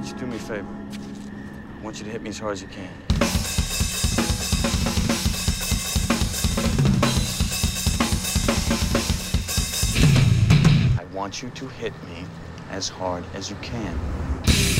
want you to do me a favor. I want you to hit me as hard as you can. I want you to hit me as hard as you can.